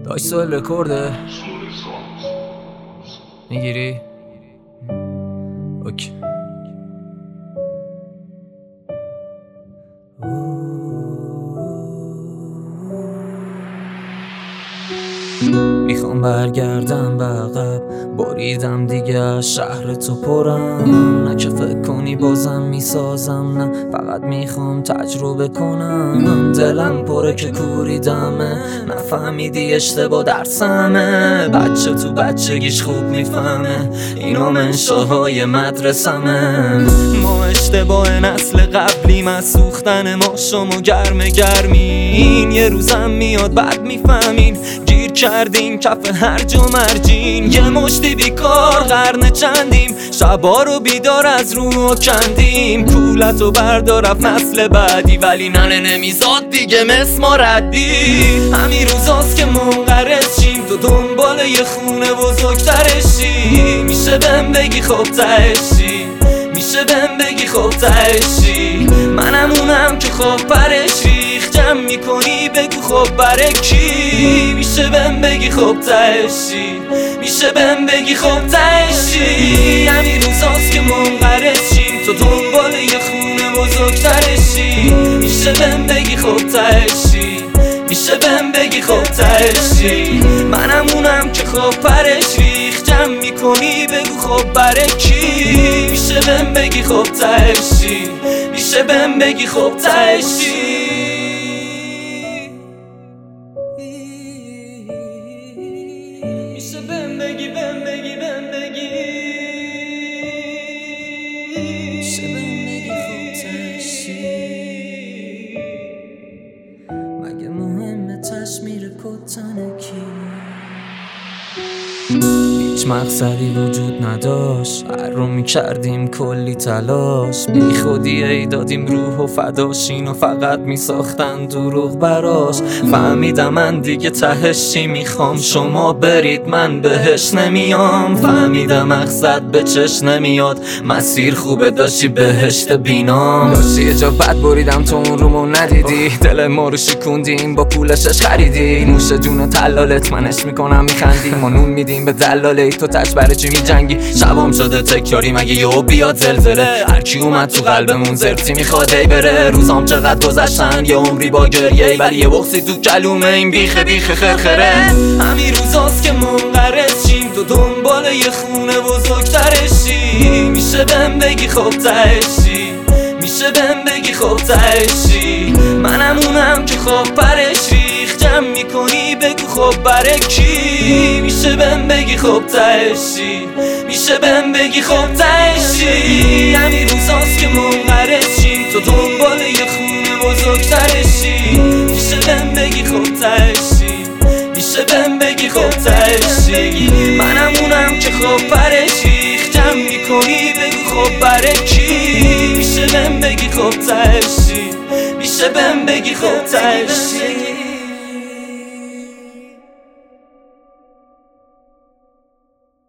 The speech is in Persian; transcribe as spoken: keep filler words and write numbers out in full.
داشت سوال رکورده میگیری؟ اوکی. میخوام برگردم به عقب، بریدم دیگه از شهر تو پرم. نه که فکر کنی بازم میسازم، نه فقط میخوام تجربه کنم. دلم پره که کوریدمه، نفهمیدی اشتباه درسمه. بچه تو بچگیش خوب میفهمه اینا منشاهای مدرسمه. ما اشتباه نسل قبلیم، از سوختن ما شما گرم گرمین. یه روزم میاد بعد میفهمین گیر کردیم کف هرج و مرجین. یه مشتی بیکار قرن چندیم، شبا رو بیدار از رو کندیم. کولتو بردار رفت نسل بعدی، ولی ننه نمیزاد دیگه مثل ما ردی. همین روزاست که منقرض شیم، تو دنبال یه خونه بزرگترشی. میشه بهم بگی خب تهشی، میشه بهم بگی خب تهشی. منم اونم که خب پرش ریخ جمع میکنی بگو خب برای کی. میشه بهم بگی خب تهشی، میشه بهم بگی خب تهشی. همین روزاست که منقرض شیم، تو دنبال یه خونه بزرگترشی. میشه بهم بگی خب تهشی، میشه بهم بگی خب تهشی. منم اونم که خب پرش ریخ جمع میکنی بگو خب برای کی. میشه بهم بگی خب تهشی، میشه بهم بگی خب تهشی. میشه بهم بگی بهم بگی بهم بگی میشه بهم بگی خب تهشی. مگه مهمه تشمیر کتن کی؟ هیچ مقصدی وجود نداشت، هر رو میکردیم کلی تلاش. بی خودی ای دادیم روح و فداش، اینو فقط میساختن دروغ براش. فهمیدم من دیگه تهش چی میخوام، شما برید من بهش نمیام. فهمیدم مقصد به چش نمیاد، مسیر خوبه داشتی بهشت بینام. داشتی یه جا بد بریدم تو اون رومو ندیدی، دل ما رو شکوندیم با پولشش خریدی. نوش جون تلالت منش میکنم میخندی، ما نون میدیم به دلاله تو تش برای چی میجنگی. شبام شده تکراری مگه یهو بیاد زلزله، هرکی اومد تو قلبمون زرتی میخواد ای بره. روزام چقدر گذشتن یه عمری با گریه، ولی یه بغضی تو کلومه این بیخه بیخه خرخره. همین روزاست که منقرض شیم، تو دنبال یه خونه بزرگترشی. میشه بهم بگی خب تهشی، میشه بهم بگی خب تهشی. منم اونم که خب پرش ریخ جمع میکنی بگو خب برای کی. میشه بهم بگی خب تهشی، میشه بهم بگی خب تهشی. همین روزاست که منقرض شیم، تو دنبال یه خونه بزرگترشی. میشه بهم بگی خب تهشی، میشه بهم بگی خب تهشی. منم اونم که خب پرش ریخ جمع میکنی بگو خب برای کی. میشه بهم بگی خب تهشی، میشه بهم بگی خب تهشی.